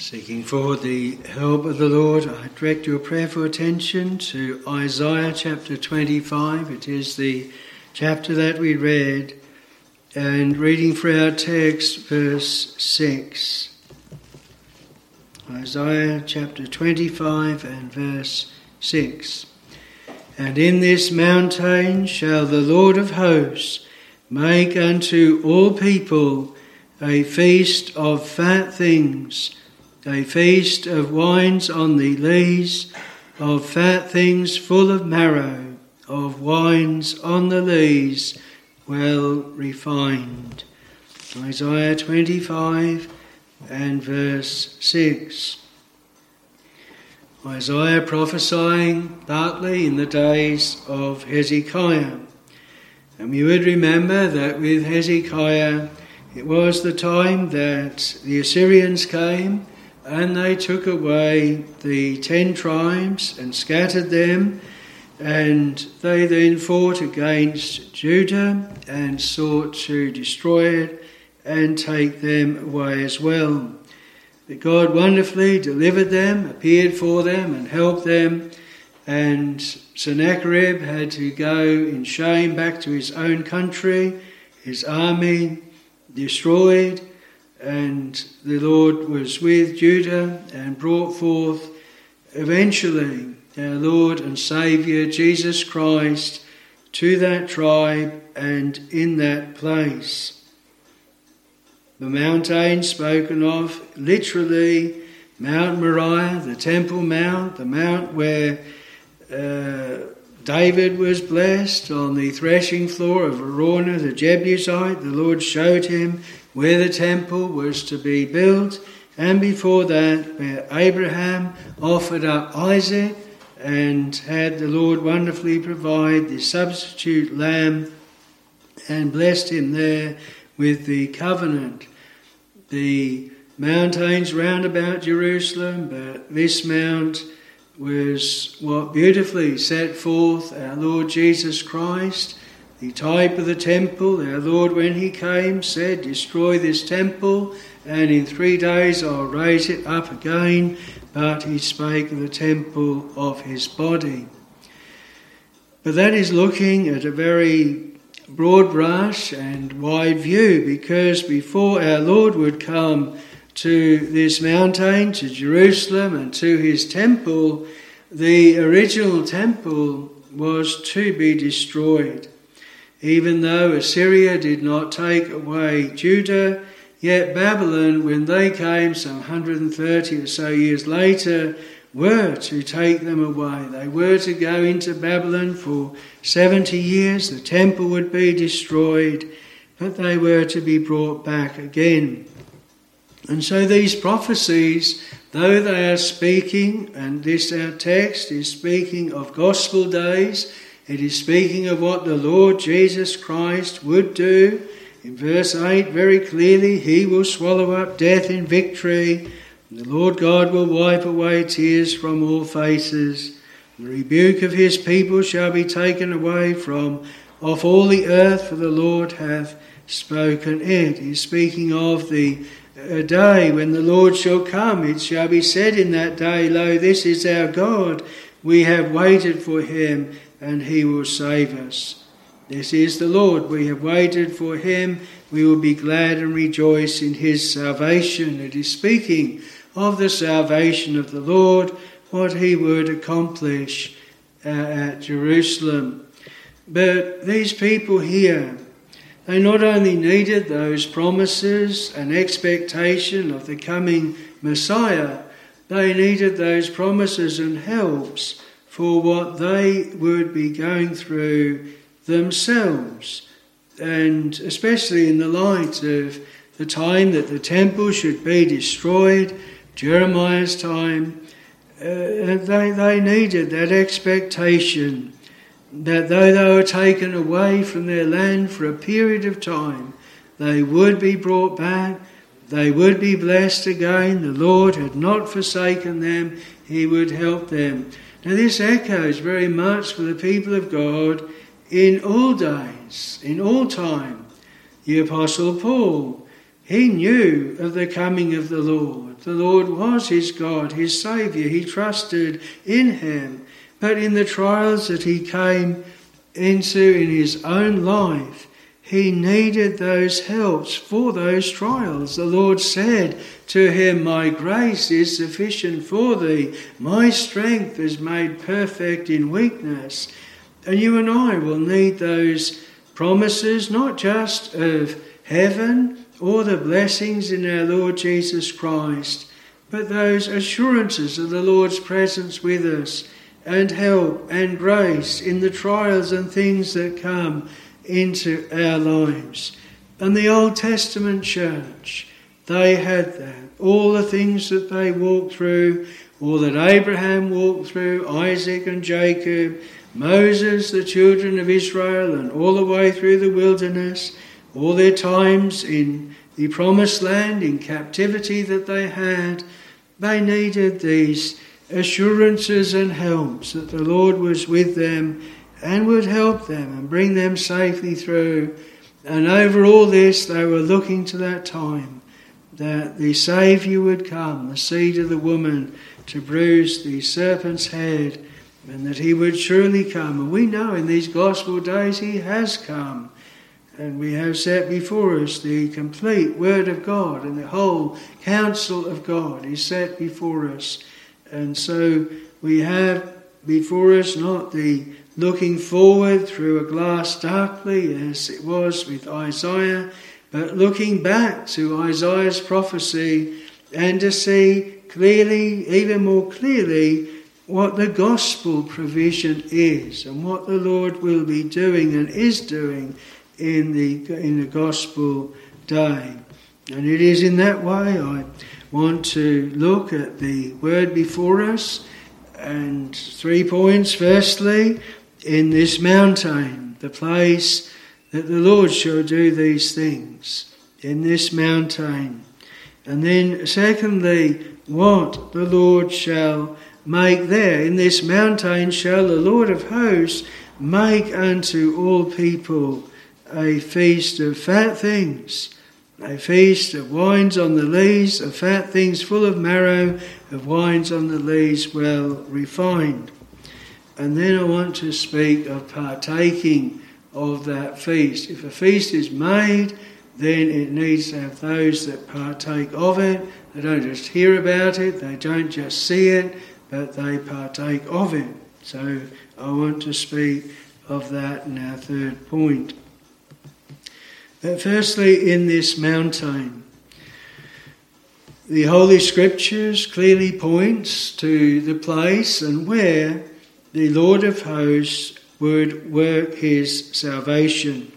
Seeking for the help of the Lord, I direct your prayerful attention to Isaiah chapter 25. It is the chapter that we read, and reading for our text, verse 6. Isaiah chapter 25 and verse 6. And in this mountain shall the Lord of hosts make unto all people a feast of fat things, a feast of wines on the lees, of fat things full of marrow, of wines on the lees, well refined. Isaiah 25 and verse 6. Isaiah prophesying partly in the days of Hezekiah. And we would remember that with Hezekiah, it was the time that the Assyrians came and they took away the 10 tribes and scattered them, and they then fought against Judah and sought to destroy it and take them away as well. But God wonderfully delivered them, appeared for them and helped them, and Sennacherib had to go in shame back to his own country, his army destroyed, and the Lord was with Judah and brought forth eventually our Lord and Saviour Jesus Christ to that tribe and in that place. The mountain spoken of, literally Mount Moriah, the Temple Mount, the mount where David was blessed on the threshing floor of Araunah the Jebusite. The Lord showed him where the temple was to be built, and before that where Abraham offered up Isaac and had the Lord wonderfully provide the substitute lamb and blessed him there with the covenant. The mountains round about Jerusalem, but this mount was what beautifully set forth our Lord Jesus Christ, the type of the temple. Our Lord, when he came, said, "Destroy this temple, and in 3 days I'll raise it up again." But he spake of the temple of his body. But that is looking at a very broad brush and wide view, because before our Lord would come to this mountain, to Jerusalem and to his temple, the original temple was to be destroyed. Even though Assyria did not take away Judah, yet Babylon, when they came some 130 or so years later, were to take them away. They were to go into Babylon for 70 years. The temple would be destroyed, but they were to be brought back again. And so these prophecies, though they are speaking, and this our text is speaking of gospel days, it is speaking of what the Lord Jesus Christ would do. In verse 8, very clearly, he will swallow up death in victory. And the Lord God will wipe away tears from all faces. The rebuke of his people shall be taken away from off all the earth, for the Lord hath spoken it. He is speaking of the day when the Lord shall come. It shall be said in that day, "Lo, this is our God. We have waited for him, and he will save us." This is the Lord. We have waited for him. We will be glad and rejoice in his salvation. It is speaking of the salvation of the Lord, what he would accomplish at Jerusalem. But these people here, they not only needed those promises and expectation of the coming Messiah, they needed those promises and helps for what they would be going through themselves, and especially in the light of the time that the temple should be destroyed, Jeremiah's time. They needed that expectation that though they were taken away from their land for a period of time, they would be brought back, they would be blessed again. The Lord had not forsaken them, he would help them. Now this echoes very much for the people of God in all days, in all time. The Apostle Paul, He knew of the coming of the Lord. The Lord was his God, his Saviour. He trusted in him. But in the trials that he came into in his own life, he needed those helps for those trials. The Lord said to him, "My grace is sufficient for thee. My strength is made perfect in weakness." And you and I will need those promises, not just of heaven or the blessings in our Lord Jesus Christ, but those assurances of the Lord's presence with us and help and grace in the trials and things that come into our lives. And the Old Testament church, they had that. All the things that they walked through, all that Abraham walked through, Isaac and Jacob, Moses, the children of Israel, and all the way through the wilderness, all their times in the promised land, in captivity that they had, they needed these assurances and helps that the Lord was with them and would help them and bring them safely through. And over all this, they were looking to that time that the Saviour would come, the seed of the woman, to bruise the serpent's head, and that he would surely come. And we know in these gospel days he has come. And we have set before us the complete Word of God, and the whole counsel of God is set before us. And so we have before us not the looking forward through a glass darkly, as it was with Isaiah, but looking back to Isaiah's prophecy and to see clearly, even more clearly, what the gospel provision is and what the Lord will be doing and is doing in the gospel day. And it is in that way I want to look at the word before us, and 3 points. Firstly, in this mountain, the place that the Lord shall do these things, in this mountain. And then secondly, what the Lord shall make there. In this mountain shall the Lord of hosts make unto all people a feast of fat things, a feast of wines on the lees, of fat things full of marrow, of wines on the lees well refined. And then I want to speak of partaking of that feast. If a feast is made, then it needs to have those that partake of it. They don't just hear about it, they don't just see it, but they partake of it. So I want to speak of that in our third point. But firstly, in this mountain, the Holy Scriptures clearly points to the place and where the Lord of hosts would work his salvation.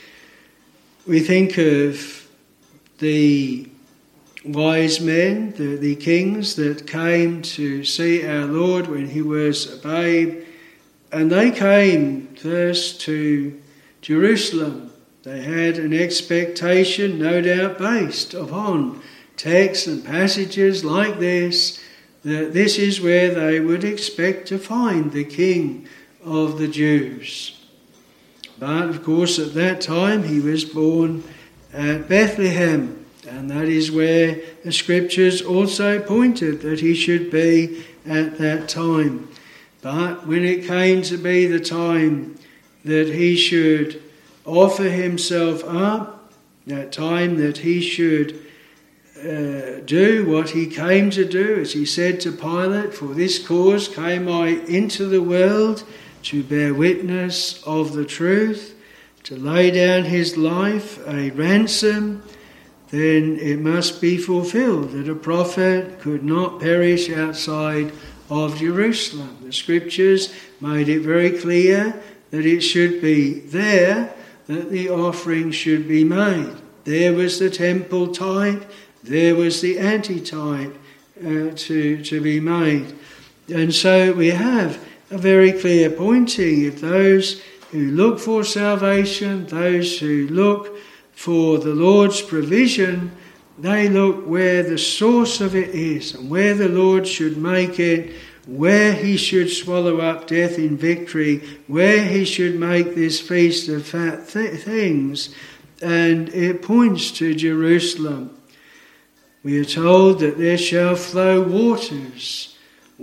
We think of the wise men, the kings that came to see our Lord when he was a babe, and they came first to Jerusalem. They had an expectation, no doubt based upon texts and passages like this, that this is where they would expect to find the King of the Jews. But of course at that time he was born at Bethlehem, and that is where the Scriptures also pointed that he should be at that time. But when it came to be the time that he should offer himself up, that time that he should do what he came to do, as he said to Pilate, "For this cause came I into the world, to bear witness of the truth, to lay down his life a ransom," then it must be fulfilled that a prophet could not perish outside of Jerusalem. The Scriptures made it very clear that it should be there that the offering should be made. There was the temple type, there was the antitype to be made. And so we have a very clear pointing. If those who look for salvation, those who look for the Lord's provision, they look where the source of it is and where the Lord should make it, where he should swallow up death in victory, where he should make this feast of fat things, and it points to Jerusalem. We are told that there shall flow waters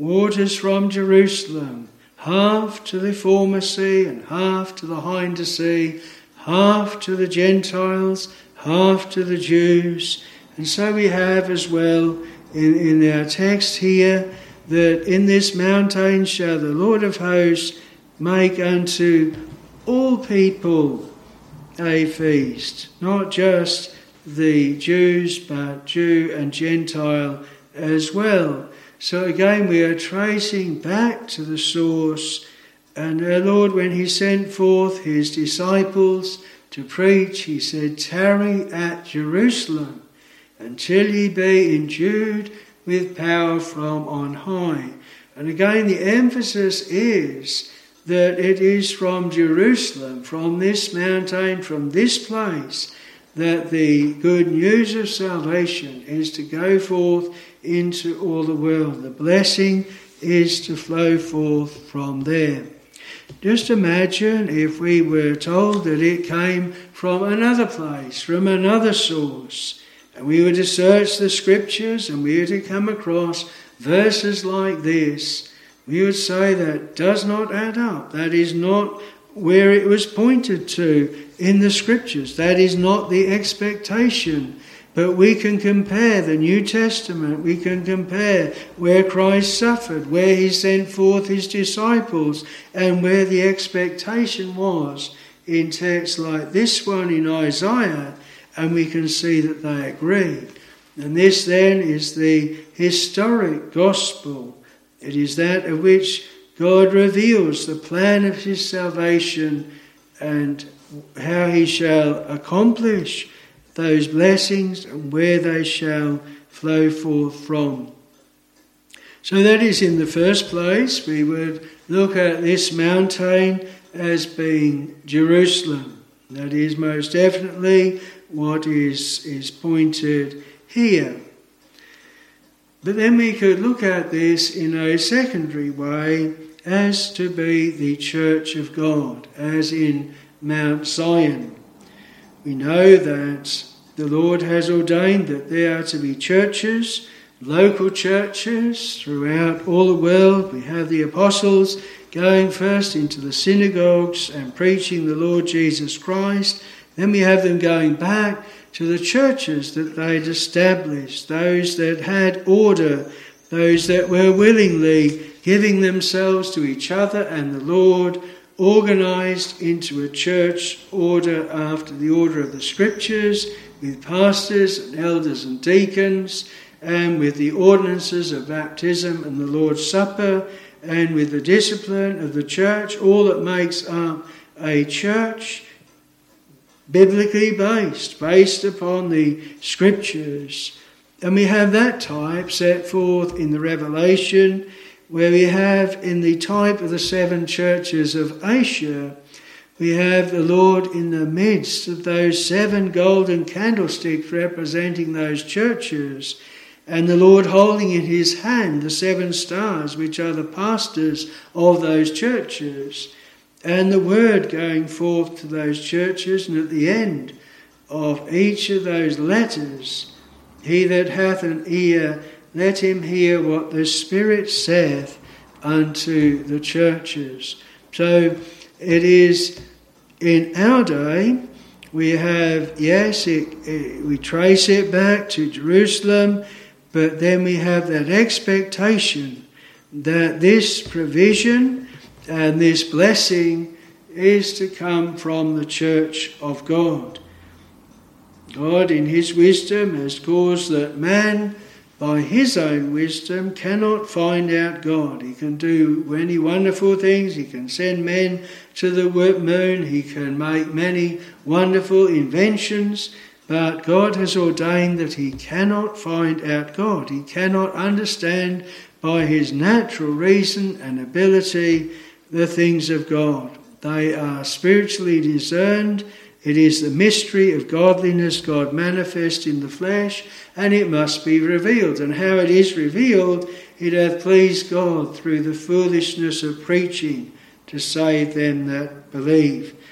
from Jerusalem, half to the former sea and half to the hinder sea, half to the Gentiles, half to the Jews. And so we have as well in our text here that in this mountain shall the Lord of hosts make unto all people a feast, not just the Jews, but Jew and Gentile as well. So again, we are tracing back to the source. And our Lord, when he sent forth his disciples to preach, he said, "Tarry at Jerusalem until ye be endued with power from on high." And again, the emphasis is that it is from Jerusalem, from this mountain, from this place, that the good news of salvation is to go forth into all the world. The blessing is to flow forth from there. Just imagine if we were told that it came from another place, from another source, and we were to search the scriptures and we were to come across verses like this. We would say that does not add up. That is not where it was pointed to in the scriptures. That is not the expectation. But we can compare the New Testament. We can compare where Christ suffered, where he sent forth his disciples, and where the expectation was in texts like this one in Isaiah, and we can see that they agree. And this then is the historic gospel. It is that of which God reveals the plan of his salvation and how he shall accomplish those blessings and where they shall flow forth from. So that is, in the first place, we would look at this mountain as being Jerusalem. That is most definitely what is pointed here. But then we could look at this in a secondary way as to be the church of God, as in Mount Zion. We know that the Lord has ordained that there are to be churches, local churches throughout all the world. We have the apostles going first into the synagogues and preaching the Lord Jesus Christ. Then we have them going back to the churches that they'd established, those that had order, those that were willingly giving themselves to each other and the Lord, organised into a church order after the order of the Scriptures, with pastors and elders and deacons, and with the ordinances of baptism and the Lord's Supper, and with the discipline of the church, all that makes up a church, biblically based upon the Scriptures. And we have that type set forth in the Revelation, where we have in the type of the 7 churches of Asia, we have the Lord in the midst of those 7 golden candlesticks representing those churches, and the Lord holding in his hand the 7 stars, which are the pastors of those churches, and the word going forth to those churches. And at the end of each of those letters, he that hath an ear, let him hear what the Spirit saith unto the churches. So it is in our day, we have, we trace it back to Jerusalem, but then we have that expectation that this provision and this blessing is to come from the church of God. God in his wisdom has caused that man, by his own wisdom, cannot find out God. He can do many wonderful things. He can send men to the moon. He can make many wonderful inventions. But God has ordained that he cannot find out God. He cannot understand by his natural reason and ability the things of God. They are spiritually discerned. It is the mystery of godliness, God manifest in the flesh, and it must be revealed. And how it is revealed, it hath pleased God through the foolishness of preaching to save them that believe.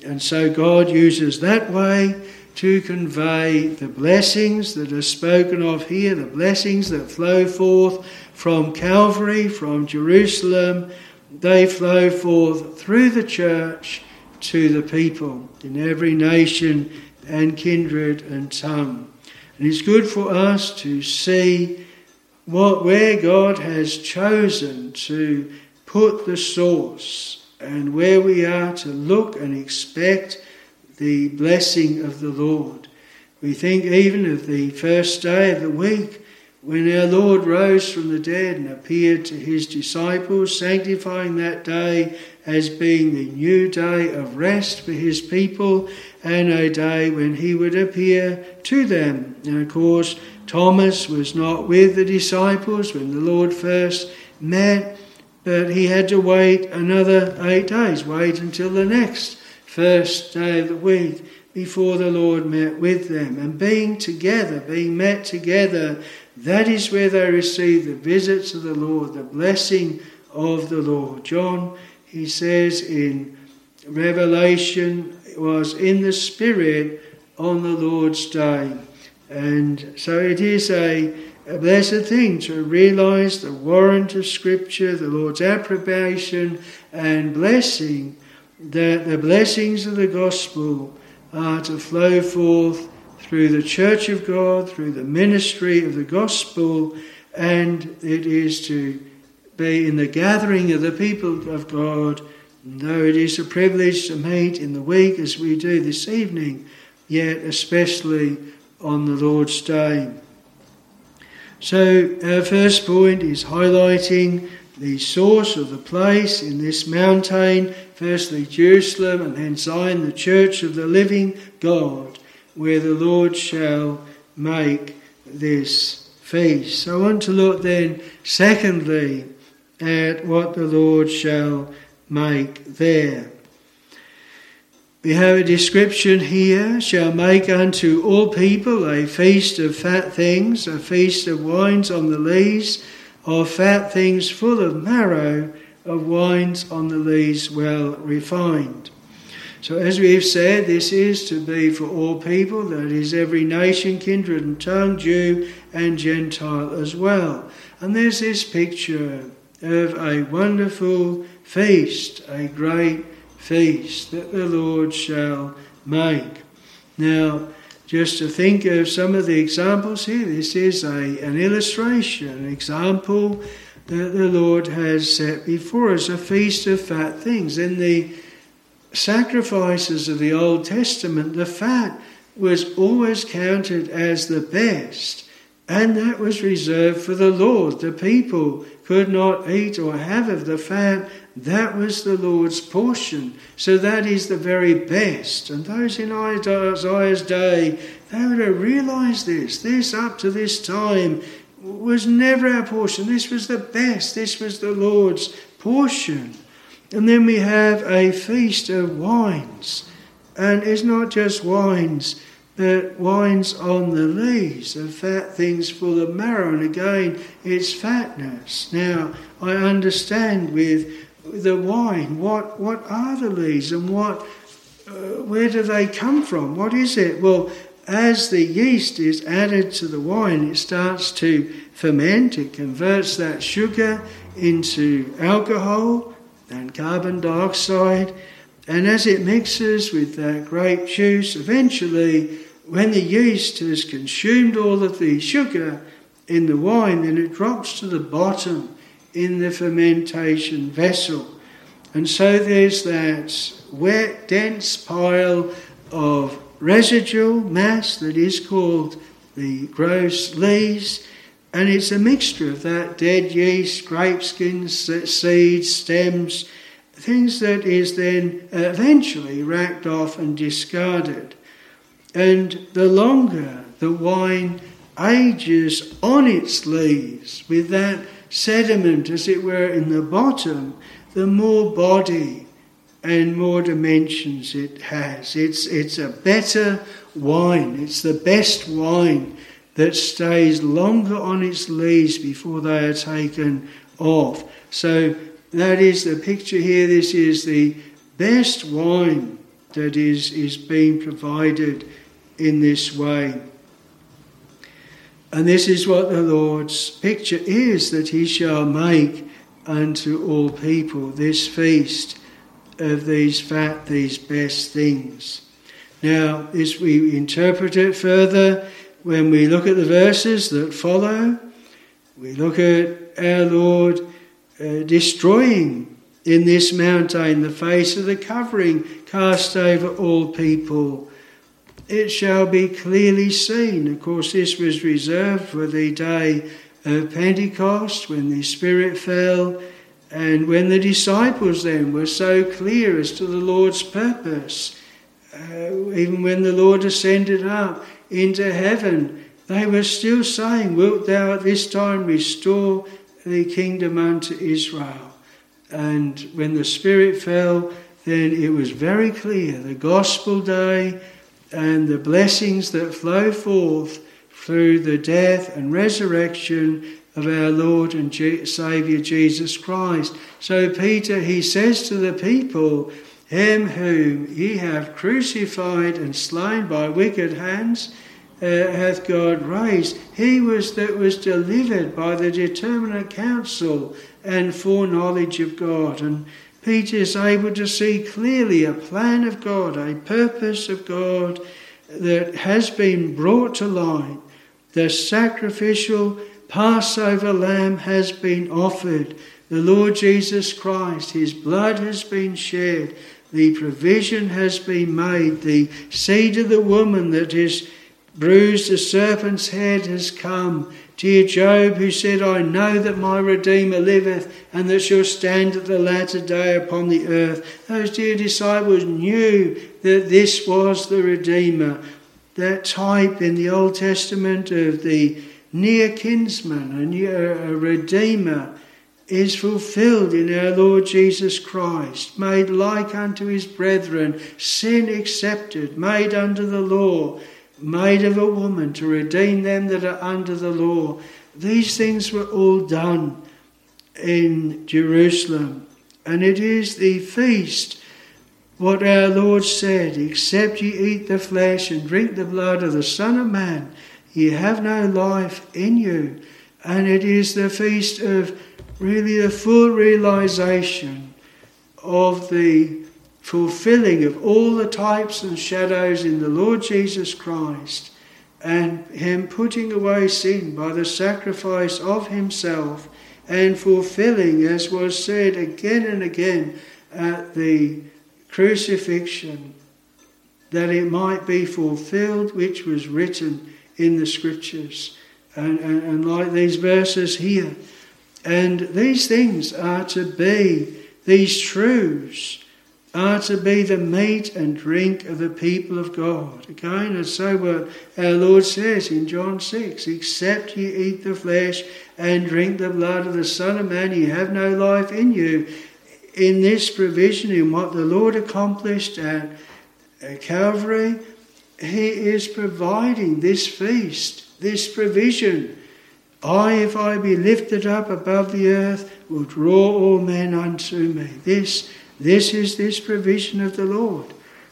And so God uses that way to convey the blessings that are spoken of here, the blessings that flow forth from Calvary, from Jerusalem. They flow forth through the church to the people in every nation and kindred and tongue. And it's good for us to see where God has chosen to put the source and where we are to look and expect the blessing of the Lord. We think even of the first day of the week when our Lord rose from the dead and appeared to his disciples, sanctifying that day as being the new day of rest for his people and a day when he would appear to them. And of course, Thomas was not with the disciples when the Lord first met, but he had to wait another 8 days, wait until the next first day of the week before the Lord met with them. And being met together, that is where they receive the visits of the Lord, the blessing of the Lord. John, he says in Revelation, was in the Spirit on the Lord's day. And so it is a blessed thing to realise the warrant of Scripture, the Lord's approbation and blessing, that the blessings of the gospel are to flow forth through the church of God, through the ministry of the gospel, and it is to be in the gathering of the people of God. And though it is a privilege to meet in the week as we do this evening, yet especially on the Lord's Day. So our first point is highlighting the source of the place in this mountain, firstly Jerusalem and then Zion, the church of the living God, where the Lord shall make this feast. I want to look then, secondly, at what the Lord shall make there. We have a description here, shall make unto all people a feast of fat things, a feast of wines on the lees, of fat things full of marrow, of wines on the lees well refined. So as we've said, this is to be for all people, that is every nation, kindred and tongue, Jew and Gentile as well. And there's this picture of a wonderful feast, a great feast that the Lord shall make. Now, just to think of some of the examples here, this is an illustration, an example that the Lord has set before us, a feast of fat things. In the sacrifices of the Old Testament, the fat was always counted as the best, and that was reserved for the Lord. The people could not eat or have of the fat. That was the Lord's portion. So that is the very best. And those in Isaiah's day, they would have realised this. This, up to this time, was never our portion. This was the best. This was the Lord's portion. And then we have a feast of wines. And it's not just wines, but wines on the lees, of fat things full of marrow. And again, it's fatness. Now, I understand with the wine, what are the lees and where do they come from? What is it? Well, as the yeast is added to the wine, it starts to ferment. It converts that sugar into alcohol and carbon dioxide. And as it mixes with that grape juice, eventually, when the yeast has consumed all of the sugar in the wine, then it drops to the bottom in the fermentation vessel. And so there's that wet, dense pile of residual mass that is called the gross lees, and it's a mixture of that dead yeast, grape skins, seeds, stems, things that is then eventually racked off and discarded. And the longer the wine ages on its lees, with that sediment, as it were, in the bottom, the more body and more dimensions it has. It's a better wine. It's the best wine that stays longer on its lees before they are taken off. So that is the picture here. This is the best wine that is being provided in this way. And this is what the Lord's picture is, that he shall make unto all people this feast of these best things. Now, as we interpret it further, when we look at the verses that follow, we look at our Lord destroying in this mountain the face of the covering cast over all people. It shall be clearly seen. Of course, this was reserved for the day of Pentecost, when the Spirit fell, and when the disciples then were so clear as to the Lord's purpose. Even when the Lord ascended up into heaven, they were still saying, wilt thou at this time restore the kingdom unto Israel? And when the Spirit fell, then it was very clear, the gospel day and the blessings that flow forth through the death and resurrection of our Lord and Saviour Jesus Christ. So Peter, he says to the people, him whom ye have crucified and slain by wicked hands hath God raised. He that was delivered by the determinate counsel and foreknowledge of God. And Peter is able to see clearly a plan of God, a purpose of God that has been brought to light. The sacrificial Passover lamb has been offered. The Lord Jesus Christ, his blood has been shed. The provision has been made. The seed of the woman that has bruised the serpent's head has come. Dear Job, who said, I know that my Redeemer liveth, and that shall stand at the latter day upon the earth. Those dear disciples knew that this was the Redeemer. That type in the Old Testament of the near kinsman, a Redeemer, is fulfilled in our Lord Jesus Christ, made like unto his brethren, sin accepted, made under the law, made of a woman to redeem them that are under the law. These things were all done in Jerusalem. And it is the feast, what our Lord said, except ye eat the flesh and drink the blood of the Son of Man, ye have no life in you. And it is the feast of really the full realization of the fulfilling of all the types and shadows in the Lord Jesus Christ, and him putting away sin by the sacrifice of himself, and fulfilling, as was said again and again at the crucifixion, that it might be fulfilled which was written in the Scriptures. And like these verses here. And these things are to be, these truths are to be the meat and drink of the people of God. Again, and so what our Lord says in John 6, except ye eat the flesh and drink the blood of the Son of Man, ye have no life in you. In this provision, in what the Lord accomplished at Calvary, he is providing this feast, this provision. If I be lifted up above the earth, will draw all men unto me. This is this provision of the Lord.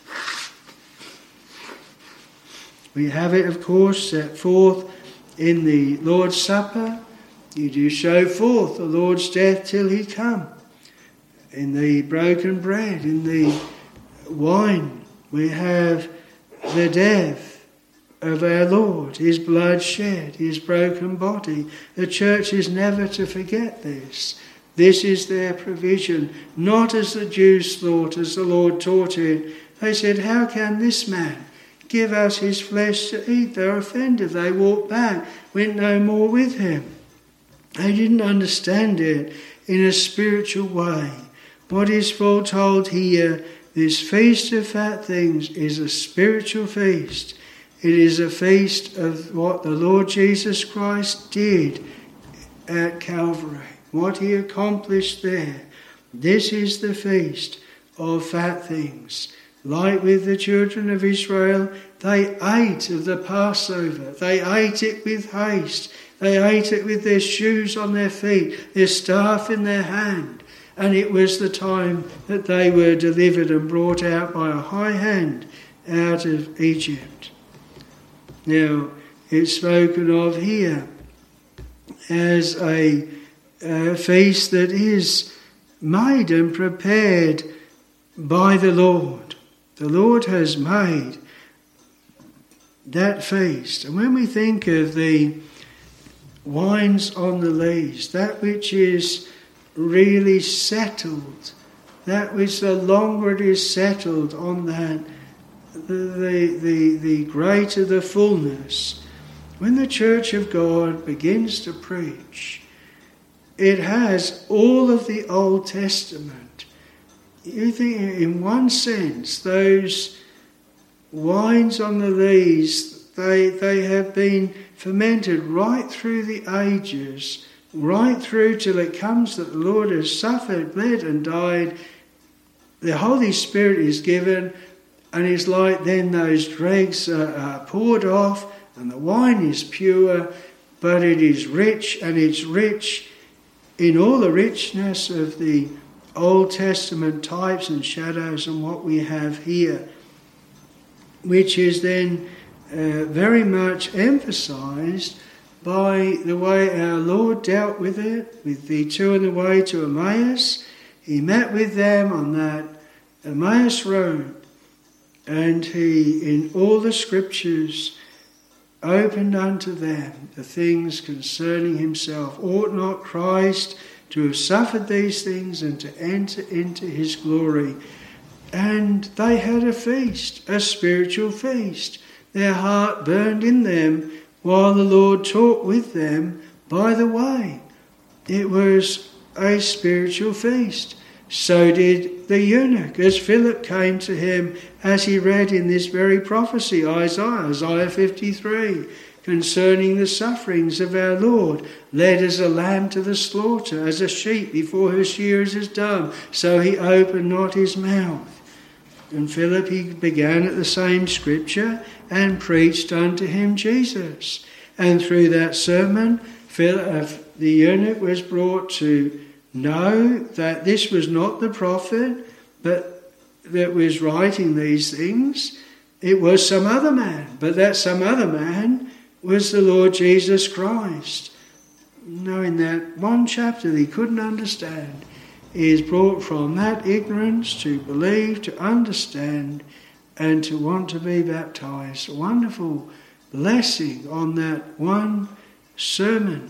We have it, of course, set forth in the Lord's Supper. You do show forth the Lord's death till he come. In the broken bread, in the wine, we have the death of our Lord, his blood shed, his broken body. The church is never to forget this. This is their provision, not as the Jews thought, as the Lord taught it. They said, how can this man give us his flesh to eat? They're offended. They walked back, went no more with him. They didn't understand it in a spiritual way. What is foretold here, this feast of fat things, is a spiritual feast. It is a feast of what the Lord Jesus Christ did at Calvary, what he accomplished there. This is the feast of fat things. Like with the children of Israel, they ate of the Passover. They ate it with haste. They ate it with their shoes on their feet, their staff in their hand. And it was the time that they were delivered and brought out by a high hand out of Egypt. Now, it's spoken of here as a feast that is made and prepared by the Lord. The Lord has made that feast. And when we think of the wines on the lees, that which is really settled, that which the longer it is settled on that, the greater the fullness. When the Church of God begins to preach, it has all of the Old Testament. You think, in one sense, those wines on the lees, they have been fermented right through the ages, right through till it comes that the Lord has suffered, bled and died. The Holy Spirit is given, and it's like then those dregs are poured off, and the wine is pure, but it is rich, and it's rich in all the richness of the Old Testament types and shadows and what we have here, which is then very much emphasised by the way our Lord dealt with it, with the two on the way to Emmaus. He met with them on that Emmaus road, and he, in all the scriptures, opened unto them the things concerning himself. Ought not Christ to have suffered these things and to enter into his glory? And they had a feast, a spiritual feast. Their heart burned in them while the Lord talked with them by the way. It was a spiritual feast. So did the eunuch, as Philip came to him, as he read in this very prophecy, Isaiah 53, concerning the sufferings of our Lord, led as a lamb to the slaughter, as a sheep before her shearers is dumb, so he opened not his mouth. And Philip, he began at the same scripture and preached unto him Jesus. And through that sermon, the eunuch was brought to know that this was not the prophet but that was writing these things. It was some other man, but that some other man was the Lord Jesus Christ. Knowing that one chapter that he couldn't understand, he is brought from that ignorance to believe, to understand, and to want to be baptized. A wonderful blessing on that one sermon.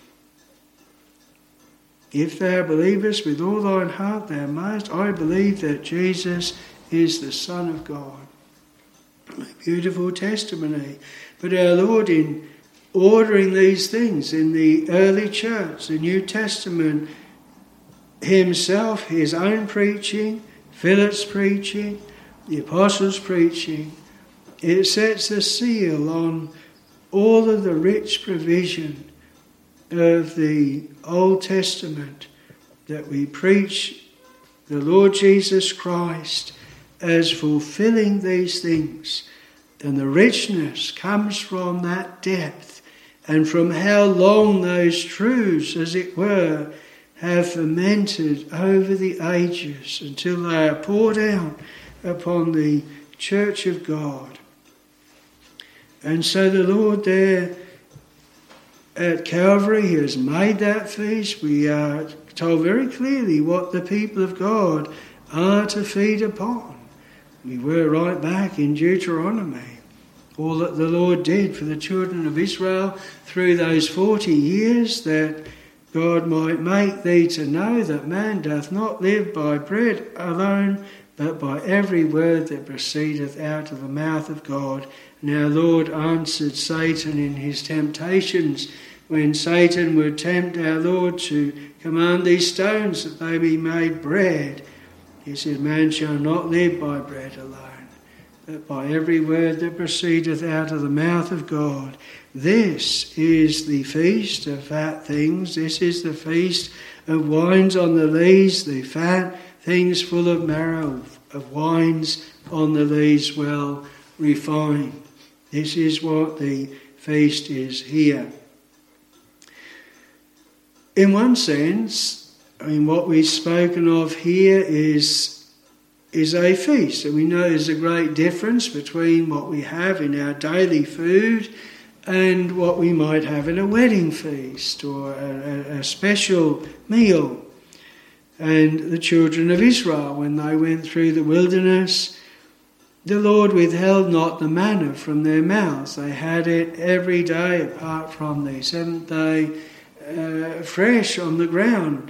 If thou believest with all thine heart, thou mayest. I believe that Jesus is the Son of God. A beautiful testimony. But our Lord, in ordering these things in the early church, the New Testament, himself, his own preaching, Philip's preaching, the apostles' preaching, it sets a seal on all of the rich provision of the Old Testament, that we preach the Lord Jesus Christ as fulfilling these things. And the richness comes from that depth and from how long those truths, as it were, have fermented over the ages until they are poured out upon the Church of God. And so the Lord there at Calvary, he has made that feast. We are told very clearly what the people of God are to feed upon. We were right back in Deuteronomy. All that the Lord did for the children of Israel through those 40 years, that God might make thee to know that man doth not live by bread alone, but by every word that proceedeth out of the mouth of God. And our Lord answered Satan in his temptations, when Satan would tempt our Lord to command these stones that they be made bread. He said, man shall not live by bread alone, but by every word that proceedeth out of the mouth of God. This is the feast of fat things. This is the feast of wines on the lees, the fat things full of marrow, of wines on the lees well refined. This is what the feast is here. In one sense, I mean, what we've spoken of here is a feast. And we know there's a great difference between what we have in our daily food and what we might have in a wedding feast or a special meal. And the children of Israel, when they went through the wilderness, the Lord withheld not the manna from their mouths. They had it every day, apart from the seventh day, fresh on the ground.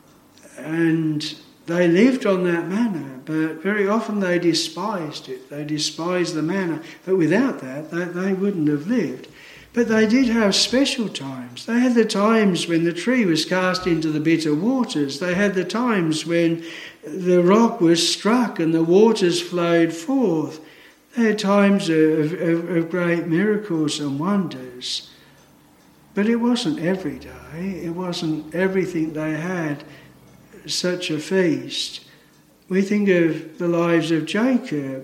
And they lived on that manna, but very often they despised it. They despised the manna. But without that, they wouldn't have lived. But they did have special times. They had the times when the tree was cast into the bitter waters. They had the times when the rock was struck and the waters flowed forth. They had times of great miracles and wonders. But it wasn't every day. It wasn't everything they had such a feast. We think of the lives of Jacob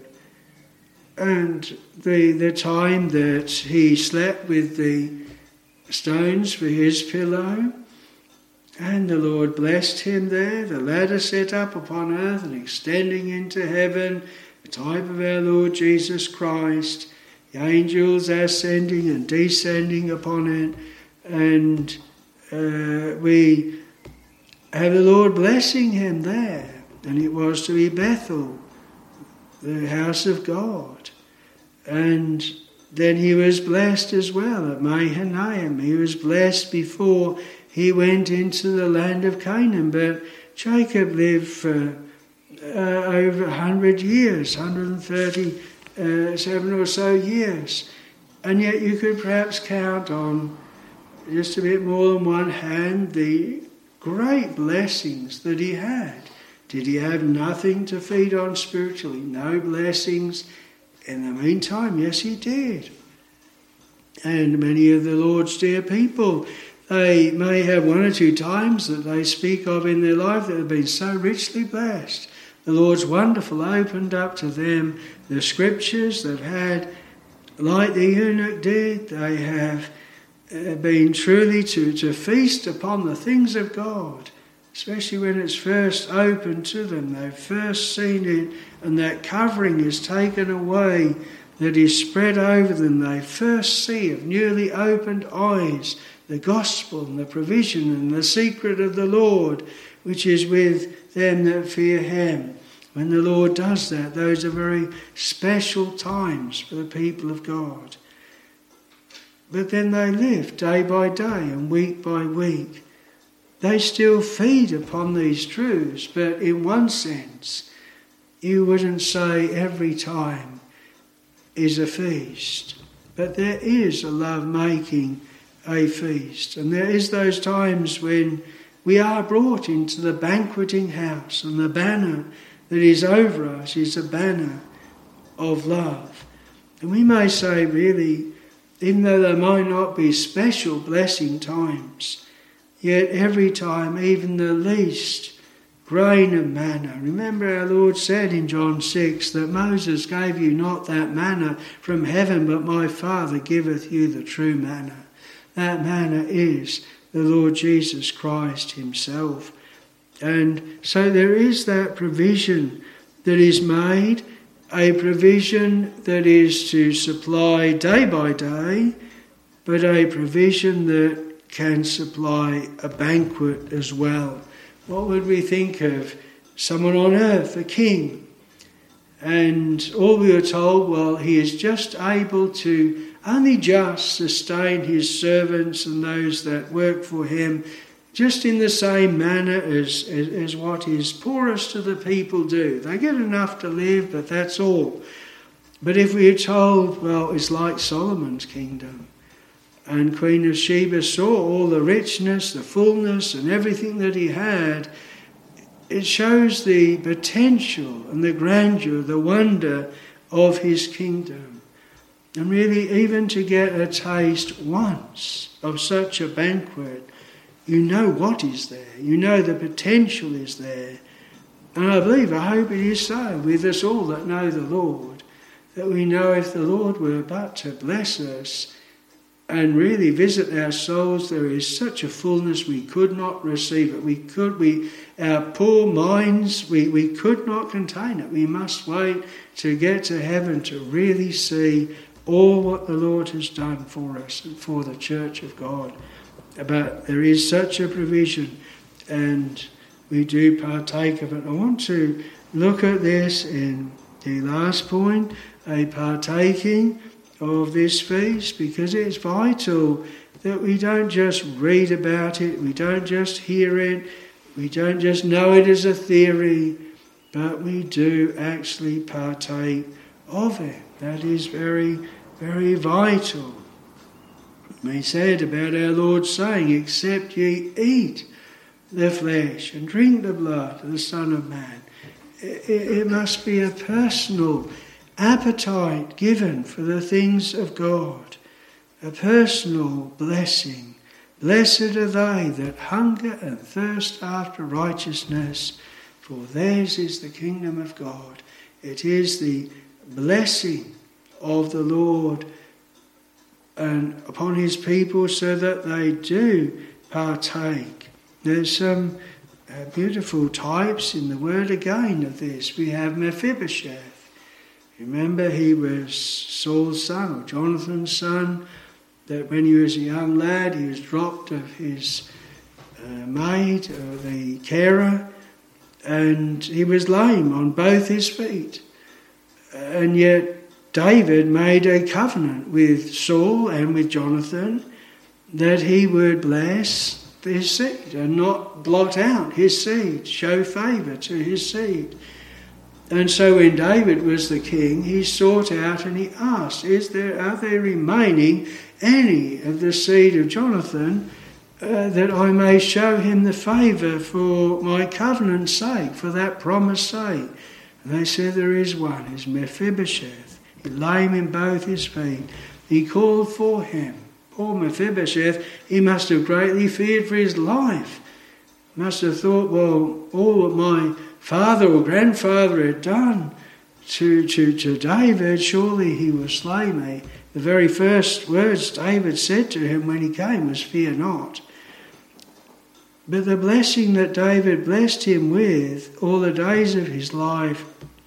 and the time that he slept with the stones for his pillow, and the Lord blessed him there, the ladder set up upon earth and extending into heaven, the type of our Lord Jesus Christ, the angels ascending and descending upon it, and we have the Lord blessing him there, and it was to be Bethel, the house of God. And then he was blessed as well at Mahanaim. He was blessed before he went into the land of Canaan. But Jacob lived for over 100 years, 137 or so years. And yet you could perhaps count on just a bit more than one hand the great blessings that he had. Did he have nothing to feed on spiritually? No blessings? In the meantime, yes, he did. And many of the Lord's dear people, they may have one or two times that they speak of in their life that have been so richly blessed. The Lord's wonderful opened up to them the scriptures. They've had, like the eunuch did, they have been truly to feast upon the things of God, especially when it's first opened to them. They've first seen it and that covering is taken away that is spread over them. They first see of newly opened eyes the gospel and the provision and the secret of the Lord, which is with them that fear him. When the Lord does that, those are very special times for the people of God. But then they live day by day and week by week. They still feed upon these truths, but in one sense, you wouldn't say every time is a feast. But there is a love making a feast. And there is those times when we are brought into the banqueting house and the banner that is over us is a banner of love. And we may say, really, even though there might not be special blessing times, yet every time, even the least grain of manna. Remember our Lord said in John 6 that Moses gave you not that manna from heaven, but my Father giveth you the true manna. That manna is the Lord Jesus Christ himself. And so there is that provision that is made, a provision that is to supply day by day, but a provision that can supply a banquet as well. What would we think of someone on earth, a king? And all we are told, well, he is just able to only just sustain his servants and those that work for him just in the same manner as what his poorest of the people do. They get enough to live, but that's all. But if we are told, well, it's like Solomon's kingdom, and Queen of Sheba saw all the richness, the fullness and everything that he had, it shows the potential and the grandeur, the wonder of his kingdom. And really, even to get a taste once of such a banquet, you know what is there. You know the potential is there. And I believe, I hope it is so with us all that know the Lord, that we know if the Lord were but to bless us, and really visit our souls, there is such a fullness we could not receive it. Our poor minds, we could not contain it. We must wait to get to heaven to really see all what the Lord has done for us and for the Church of God. But there is such a provision, and we do partake of it. I want to look at this in the last point, a partaking of this feast, because it's vital that we don't just read about it, we don't just hear it, we don't just know it as a theory, but we do actually partake of it. That is very, very vital. We said about our Lord saying, "Except ye eat the flesh and drink the blood of the Son of Man." It must be a personal appetite given for the things of God, a personal blessing. Blessed are they that hunger and thirst after righteousness, for theirs is the kingdom of God. It is the blessing of the Lord and upon his people so that they do partake. There's some beautiful types in the word again of this. We have Mephibosheth. Remember, he was Saul's son, or Jonathan's son, that when he was a young lad, he was dropped of his maid, or the carer, and he was lame on both his feet. And yet David made a covenant with Saul and with Jonathan that he would bless his seed and not blot out his seed, show favour to his seed. And so when David was the king, he sought out and he asked, are there remaining any of the seed of Jonathan that I may show him the favour for my covenant's sake, for that promise sake? And they said, there is one, it's Mephibosheth. He lame in both his feet. He called for him. Poor Mephibosheth, he must have greatly feared for his life. Must have thought, well, all that my father or grandfather had done to David, surely he will slay me. The very first words David said to him when he came was, "Fear not." But the blessing that David blessed him with all the days of his life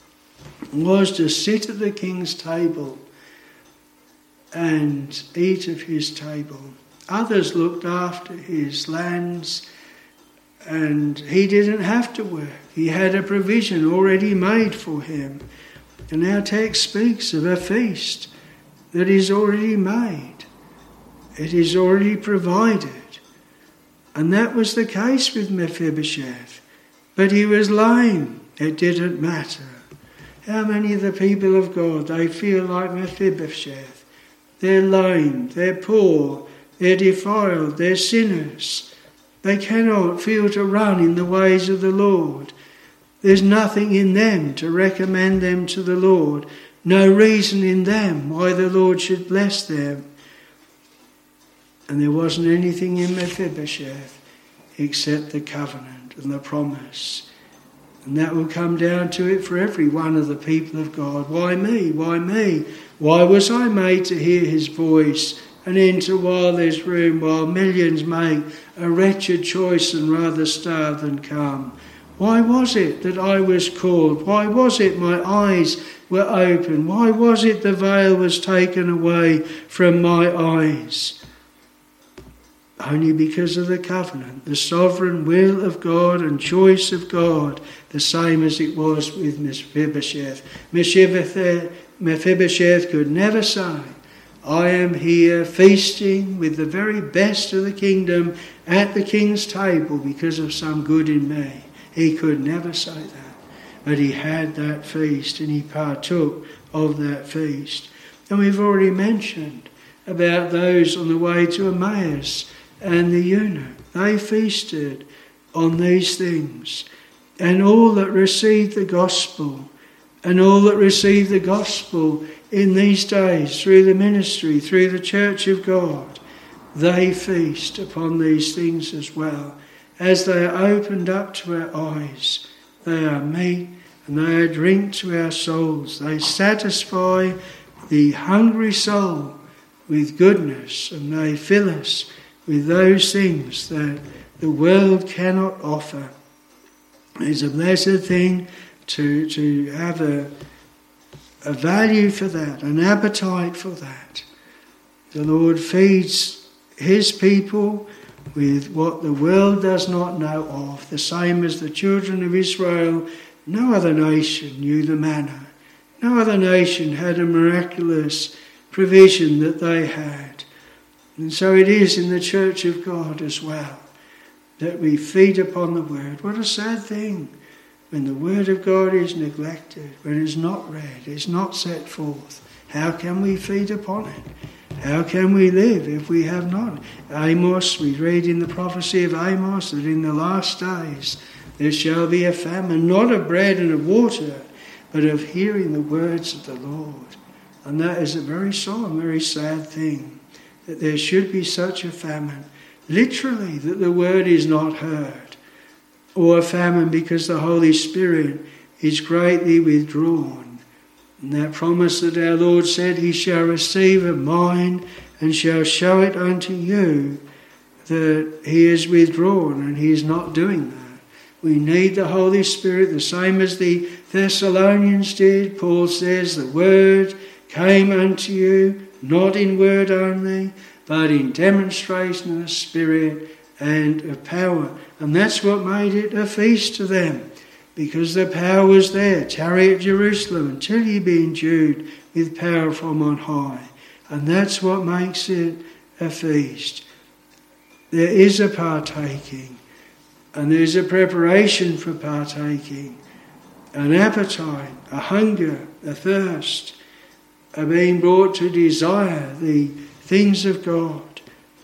was to sit at the king's table and eat of his table. Others looked after his lands, and he didn't have to work. He had a provision already made for him. And our text speaks of a feast that is already made. It is already provided. And that was the case with Mephibosheth. But he was lame. It didn't matter. How many of the people of God, they feel like Mephibosheth? They're lame, they're poor, they're defiled, they're sinners. They cannot feel to run in the ways of the Lord. There's nothing in them to recommend them to the Lord. No reason in them why the Lord should bless them. And there wasn't anything in Mephibosheth except the covenant and the promise. And that will come down to it for every one of the people of God. Why me? Why me? Why was I made to hear his voice and enter while there's room, while millions make a wretched choice and rather starve than come? Why was it that I was called? Why was it my eyes were open? Why was it the veil was taken away from my eyes? Only because of the covenant, the sovereign will of God and choice of God, the same as it was with Mephibosheth. Mephibosheth could never say, I am here feasting with the very best of the kingdom at the king's table because of some good in me. He could never say that. But he had that feast and he partook of that feast. And we've already mentioned about those on the way to Emmaus and the eunuch. They feasted on these things. And all that received the gospel, and all that received the gospel in these days through the ministry, through the church of God, they feast upon these things as well. As they are opened up to our eyes, they are meat and they are drink to our souls. They satisfy the hungry soul with goodness, and may fill us with those things that the world cannot offer. It's a blessed thing to have a value for that, an appetite for that. The Lord feeds his people with what the world does not know of, the same as the children of Israel. No other nation knew the manna. No other nation had a miraculous provision that they had. And so it is in the Church of God as well, that we feed upon the Word. What a sad thing when the Word of God is neglected, when it's not read, it's not set forth. How can we feed upon it? How can we live if we have not? Amos, we read in the prophecy of Amos that in the last days there shall be a famine, not of bread and of water, but of hearing the words of the Lord. And that is a very solemn, very sad thing, that there should be such a famine. Literally, that the word is not heard, or a famine because the Holy Spirit is greatly withdrawn. And that promise that our Lord said, he shall receive of mine and shall show it unto you, that he is withdrawn and he is not doing that. We need the Holy Spirit, the same as the Thessalonians did. Paul says, the word came unto you, not in word only, but in demonstration of the Spirit and of power. And that's what made it a feast to them, because the power was there. Tarry at Jerusalem until ye be endued with power from on high. And that's what makes it a feast. There is a partaking, and there's a preparation for partaking, an appetite, a hunger, a thirst, a being brought to desire the things of God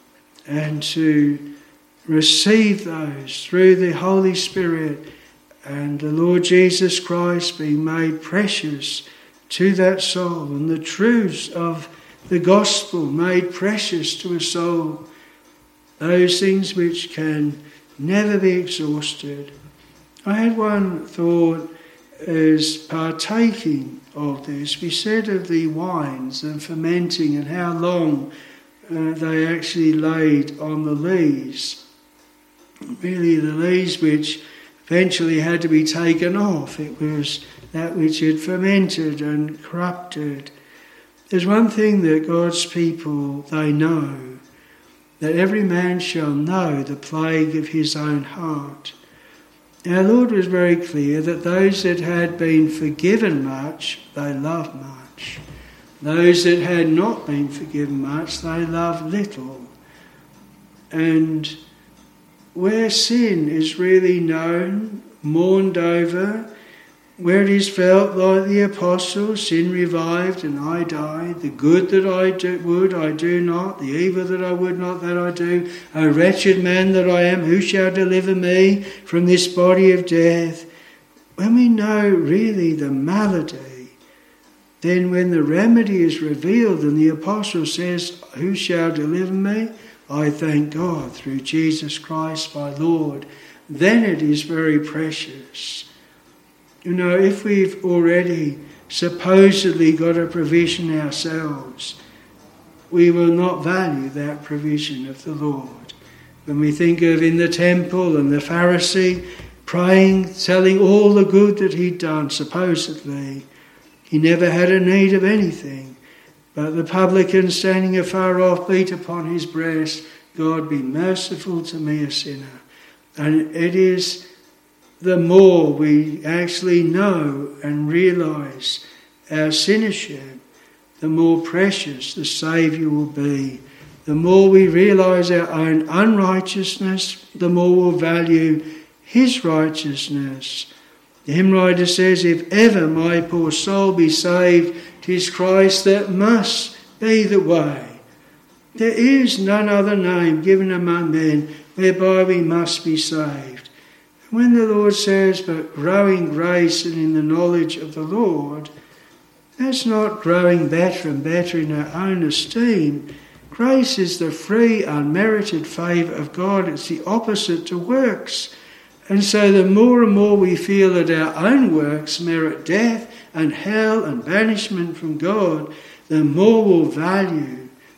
and to receive those through the Holy Spirit and the Lord Jesus Christ being made precious to that soul, and the truths of the gospel made precious to a soul, those things which can never be exhausted. I had one thought as partaking of this. We said of the wines and fermenting and how long they actually laid on the lees. Really the lees which eventually had to be taken off. It was that which had fermented and corrupted. There's one thing that God's people, they know, that every man shall know the plague of his own heart. Our Lord was very clear that those that had been forgiven much, they loved much. Those that had not been forgiven much, they loved little. And where sin is really known, mourned over, where it is felt like the apostles, sin revived and I died, the good that I would I do not, the evil that I would not that I do, O wretched man that I am, who shall deliver me from this body of death? When we know really the malady, then when the remedy is revealed and the apostle says, who shall deliver me? I thank God through Jesus Christ my Lord. Then it is very precious. You know, if we've already supposedly got a provision ourselves, we will not value that provision of the Lord. When we think of in the temple and the Pharisee praying, telling all the good that he'd done, supposedly, he never had a need of anything. But the publican standing afar off beat upon his breast, God be merciful to me a sinner. And it is the more we actually know and realise our sinnership, the more precious the Saviour will be. The more we realise our own unrighteousness, the more we'll value his righteousness. The hymn writer says, if ever my poor soul be saved, 'tis Christ that must be the way. There is none other name given among men whereby we must be saved. When the Lord says, but grow in grace and in the knowledge of the Lord, that's not growing better and better in our own esteem. Grace is the free, unmerited favour of God. It's the opposite to works. And so the more and more we feel that our own works merit death and hell and banishment from God, the more we'll value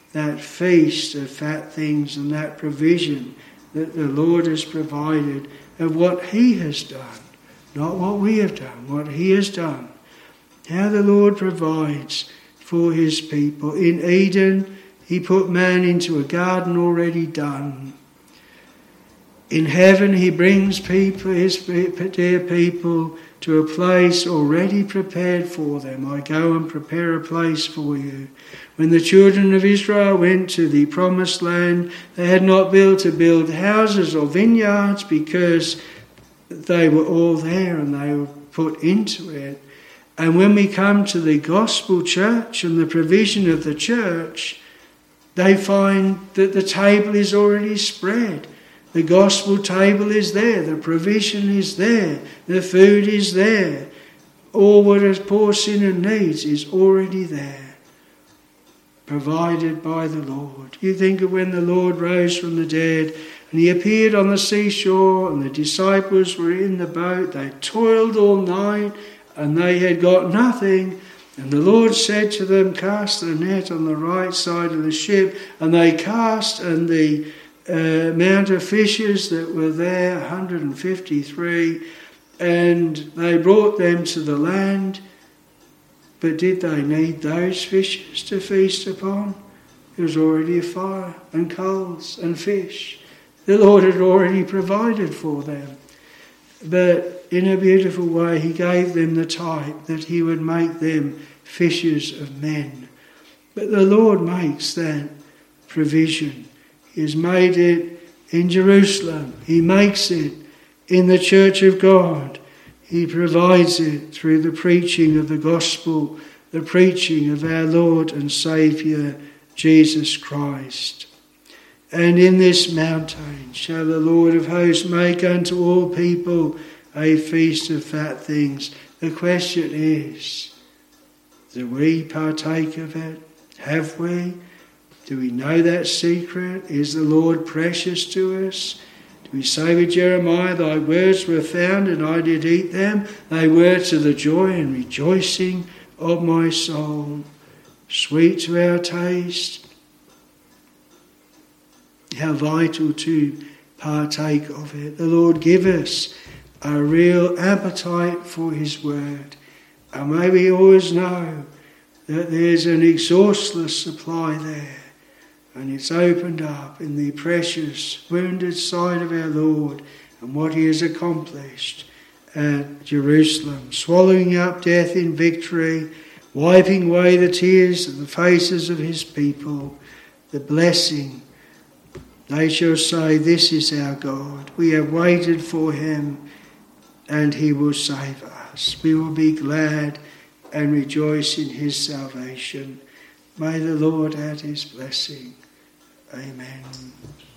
that feast of fat things and that provision that the Lord has provided of what he has done. Not what we have done, what he has done. How the Lord provides for his people. In Eden, he put man into a garden already done. In heaven, he brings people, his dear people, to a place already prepared for them. I go and prepare a place for you. When the children of Israel went to the promised land, they had not built to build houses or vineyards because they were all there and they were put into it. And when we come to the gospel church and the provision of the church, they find that the table is already spread. The gospel table is there. The provision is there. The food is there. All what a poor sinner needs is already there, provided by the Lord. You think of when the Lord rose from the dead and he appeared on the seashore and the disciples were in the boat. They toiled all night and they had got nothing. And the Lord said to them, cast the net on the right side of the ship. And they cast, and the amount of fishes that were there, 153, and they brought them to the land. But did they need those fishes to feast upon? There was already a fire and coals and fish. The Lord had already provided for them. But in a beautiful way, he gave them the type that he would make them fishers of men. But the Lord makes that provision. He has made it in Jerusalem. He makes it in the church of God. He provides it through the preaching of the gospel, the preaching of our Lord and Saviour, Jesus Christ. And in this mountain shall the Lord of hosts make unto all people a feast of fat things. The question is, do we partake of it? Have we? Do we know that secret? Is the Lord precious to us? Do we say with Jeremiah, thy words were found and I did eat them. They were to the joy and rejoicing of my soul. Sweet to our taste. How vital to partake of it. The Lord give us a real appetite for his word. And may we always know that there's an exhaustless supply there. And it's opened up in the precious wounded side of our Lord and what he has accomplished at Jerusalem. Swallowing up death in victory, wiping away the tears of the faces of his people, the blessing. They shall say, this is our God. We have waited for him and he will save us. We will be glad and rejoice in his salvation. May the Lord add his blessing. Amen.